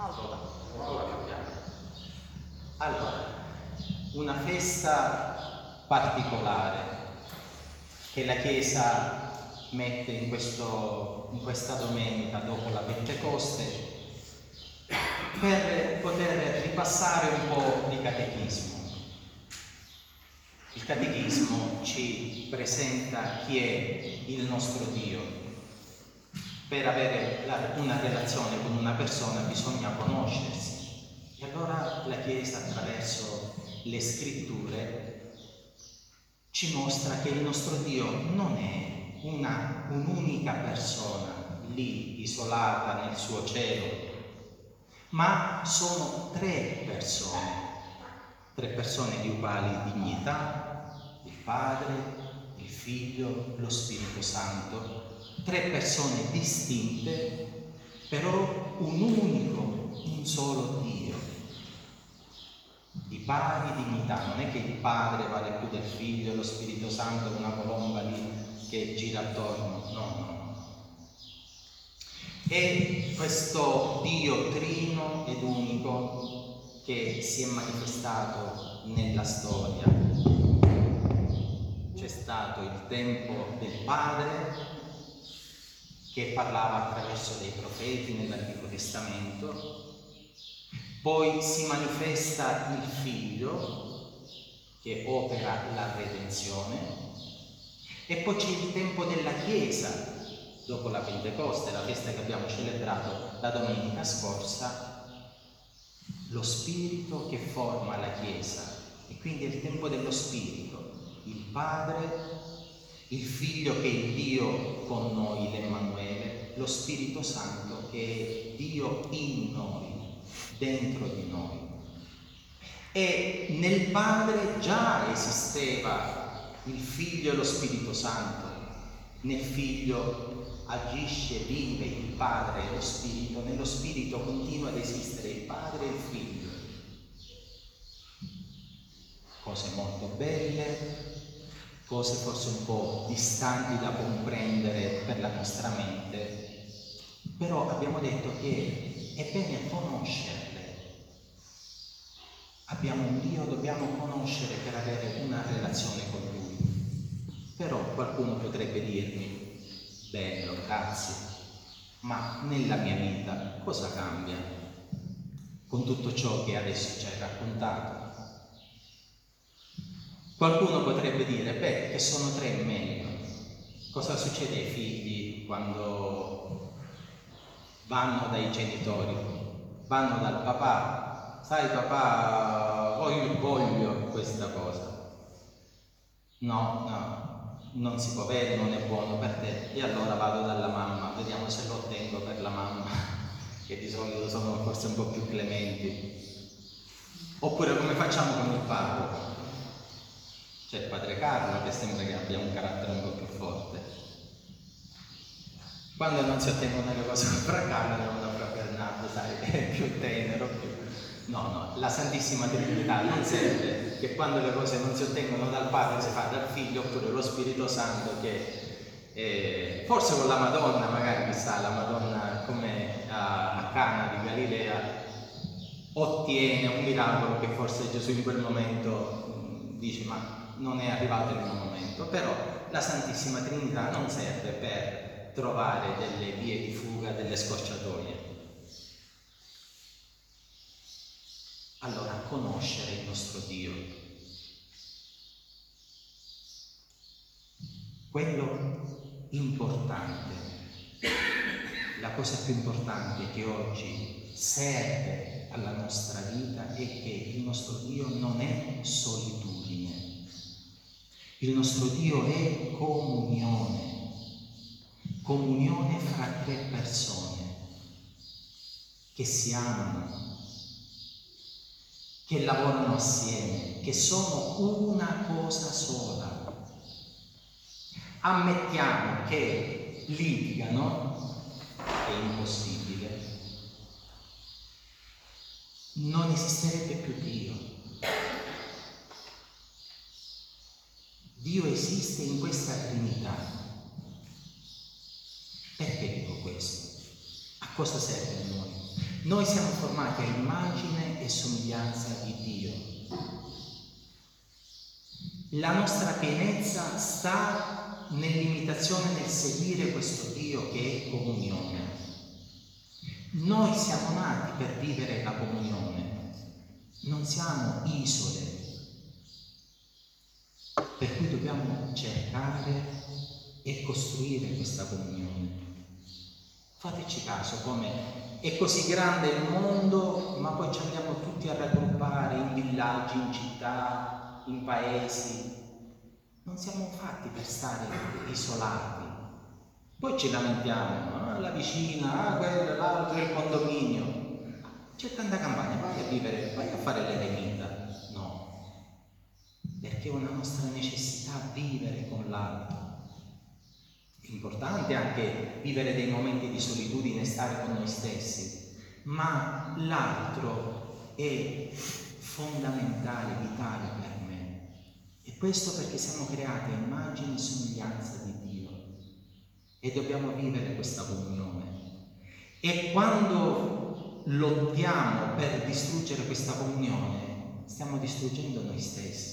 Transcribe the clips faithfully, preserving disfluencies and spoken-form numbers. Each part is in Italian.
Allora, allora cambiamo. Allora, una festa particolare che la Chiesa mette in, questo, in questa domenica dopo la Pentecoste per poter ripassare un po' di catechismo. Il catechismo ci presenta chi è il nostro Dio. Per avere una relazione con una persona bisogna conoscersi. E allora la Chiesa, attraverso le scritture, ci mostra che il nostro Dio non è una, un'unica persona lì isolata nel suo cielo, ma sono tre persone, tre persone di uguali dignità: il Padre, il Figlio, lo Spirito Santo. Tre persone distinte, però un unico, un solo Dio, di pari dignità. Non è che il Padre vale più del Figlio e lo Spirito Santo è una colomba lì che gira attorno, no, no, no. È questo Dio trino ed unico che si è manifestato nella storia. C'è stato il tempo del Padre, che parlava attraverso dei profeti nell'Antico Testamento, poi si manifesta il Figlio che opera la redenzione, e poi c'è il tempo della Chiesa dopo la Pentecoste, la festa che abbiamo celebrato la domenica scorsa, lo Spirito che forma la Chiesa, e quindi è il tempo dello Spirito, il Padre, il Figlio che è il Dio con noi, l'Emmanuele, lo Spirito Santo che è Dio in noi, dentro di noi. E nel Padre già esisteva il Figlio e lo Spirito Santo. Nel Figlio agisce, vive il Padre e lo Spirito, nello Spirito continua ad esistere il Padre e il Figlio. Cose molto belle, cose forse un po' distanti da comprendere per la nostra mente, però abbiamo detto che è bene conoscerle. Abbiamo un Dio, dobbiamo conoscere per avere una relazione con Lui. Però qualcuno potrebbe dirmi: bello, grazie, ma nella mia vita cosa cambia con tutto ciò che adesso ci hai raccontato? Qualcuno potrebbe dire: beh, che sono tre è meglio. Cosa succede ai figli quando vanno dai genitori? Vanno dal papà: sai papà, voglio, voglio questa cosa. No, no, non si può avere, non è buono per te. E allora vado dalla mamma, vediamo se lo ottengo per la mamma, che di solito sono forse un po' più clementi. Oppure come facciamo con il padre? C'è il padre Carlo che sembra che abbia un carattere un po' più forte. Quando non si ottengono le cose con fra Carlo, andiamo da fra Bernardo, sai, è più tenero, più... No, no, la Santissima Trinità non serve, che quando le cose non si ottengono dal Padre si fa dal Figlio, oppure lo Spirito Santo che eh, forse con la Madonna, magari chissà, la Madonna come a, a Cana di Galilea ottiene un miracolo che forse Gesù in quel momento mh, dice ma non è arrivato in un momento. Però la Santissima Trinità non serve per trovare delle vie di fuga, delle scorciatoie. Allora, conoscere il nostro Dio. Quello importante, la cosa più importante che oggi serve alla nostra vita è che il nostro Dio non è solitudine. Il nostro Dio è comunione, comunione fra tre persone che si amano, che lavorano assieme, che sono una cosa sola. Ammettiamo che litigano, è impossibile, non esisterebbe più Dio. Dio esiste in questa Trinità. Perché dico questo? A cosa serve a noi? Noi siamo formati a immagine e somiglianza di Dio. La nostra pienezza sta nell'imitazione, nel seguire questo Dio che è comunione. Noi siamo nati per vivere la comunione, non siamo isole, per cui dobbiamo cercare e costruire questa comunione. Fateci caso come è così grande il mondo, ma poi ci andiamo tutti a raggruppare in villaggi, in città, in paesi. Non siamo fatti per stare isolati. Poi ci lamentiamo, ah, la vicina, ah, quello, l'altro, il condominio. C'è tanta campagna, vai a vivere, vai a fare l'eremita. No, perché è una nostra necessità vivere con l'altro. È importante anche vivere dei momenti di solitudine e stare con noi stessi, ma l'altro è fondamentale, vitale per me. E questo perché siamo creati a immagine e somiglianza di Dio e dobbiamo vivere questa comunione. E quando lottiamo per distruggere questa comunione, stiamo distruggendo noi stessi.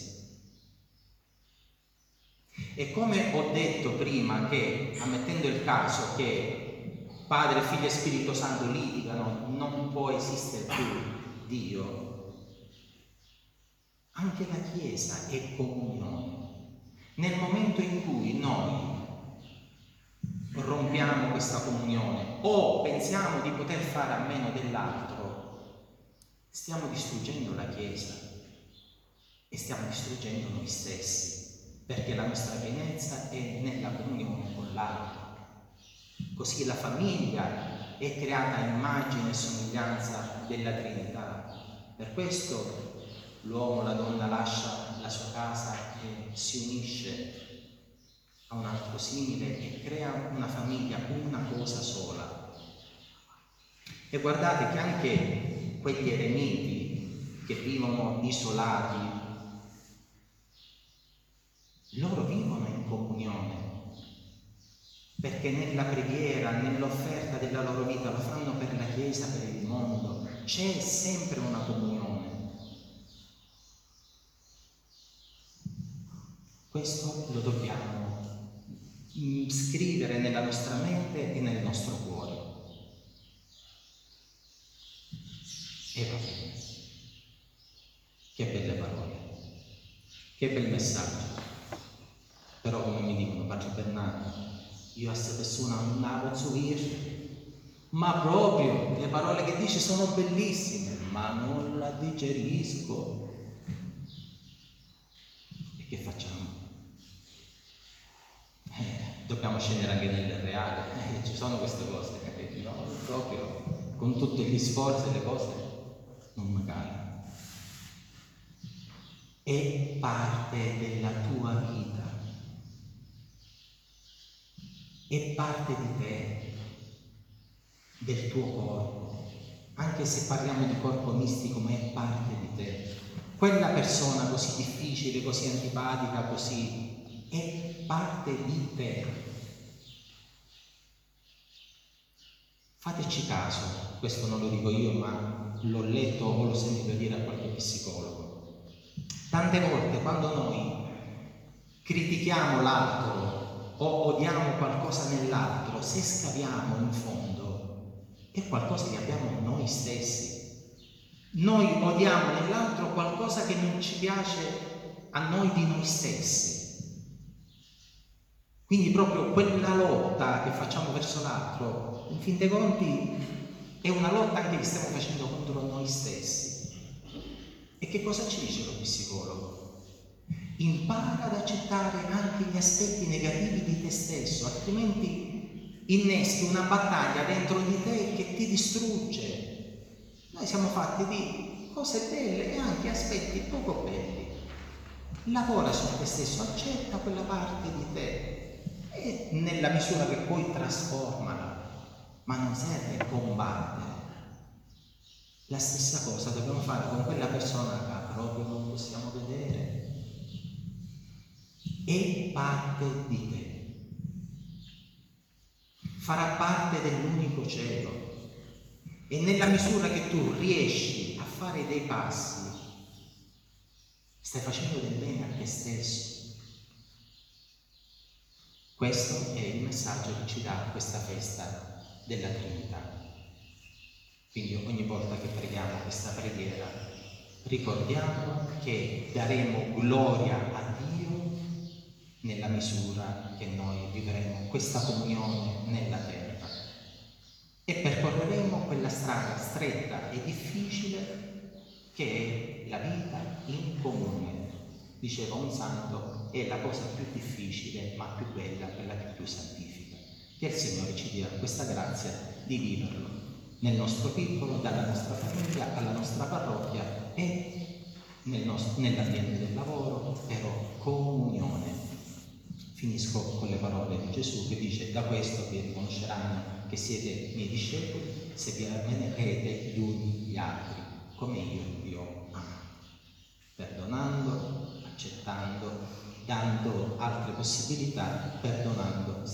E come ho detto prima, che ammettendo il caso che Padre, Figlio e Spirito Santo litigano, non può esistere più Dio, anche la Chiesa è comunione. Nel momento in cui noi rompiamo questa comunione o pensiamo di poter fare a meno dell'altro, stiamo distruggendo la Chiesa e stiamo distruggendo noi stessi. Perché la nostra pienezza è nella comunione con l'altro. Così la famiglia è creata a immagine e somiglianza della Trinità. Per questo l'uomo, la donna lascia la sua casa e si unisce a un altro simile e crea una famiglia, una cosa sola. E guardate che anche quegli eremiti che vivono isolati, loro vivono in comunione, perché nella preghiera, nell'offerta della loro vita lo fanno per la Chiesa, per il mondo, c'è sempre una comunione. Questo lo dobbiamo scrivere nella nostra mente e nel nostro cuore. E va bene. Che belle parole, che bel messaggio. Però come mi dicono, Padre Bernardo, io a questa persona non la posso dire, ma proprio le parole che dice sono bellissime, ma non la digerisco. E che facciamo? Eh, dobbiamo scendere anche nel reale, eh, ci sono queste cose, eh, no, proprio con tutti gli sforzi e le cose non magari. È parte della tua vita. È parte di te, del tuo corpo, anche se parliamo di corpo mistico, ma è parte di te. Quella persona così difficile, così antipatica, così, è parte di te. Fateci caso, questo non lo dico io, ma l'ho letto o l'ho sentito dire a qualche psicologo. Tante volte quando noi critichiamo l'altro o odiamo qualcosa nell'altro, se scaviamo in fondo, è qualcosa che abbiamo noi stessi. Noi odiamo nell'altro qualcosa che non ci piace a noi di noi stessi. Quindi proprio quella lotta che facciamo verso l'altro, in fin dei conti, è una lotta anche che stiamo facendo contro noi stessi. E che cosa ci dice lo psicologo? Impara ad accettare anche gli aspetti negativi di te stesso, altrimenti inneschi una battaglia dentro di te che ti distrugge. Noi siamo fatti di cose belle e anche aspetti poco belli. Lavora su te stesso, accetta quella parte di te e nella misura che puoi trasformala, ma non serve combattere. La stessa cosa dobbiamo fare con quella persona che proprio non possiamo vedere. È parte di te, farà parte dell'unico cielo E nella misura che tu riesci a fare dei passi, stai facendo del bene a te stesso. Questo è il messaggio che ci dà questa festa della Trinità. Quindi ogni volta che preghiamo questa preghiera, ricordiamo che daremo gloria a Dio nella misura che noi vivremo questa comunione nella terra e percorreremo quella strada stretta e difficile che è la vita in comune. Diceva un santo, è la cosa più difficile ma più bella, quella che più santifica. Che il Signore ci dia questa grazia di viverlo nel nostro piccolo, dalla nostra famiglia alla nostra parrocchia e nel nostro, nell'ambiente del lavoro, però comunione. Finisco con le parole di Gesù che dice: da questo vi riconosceranno che siete miei discepoli se vi ammerete gli uni gli altri come io vi ho amato, perdonando, accettando, dando altre possibilità, perdonando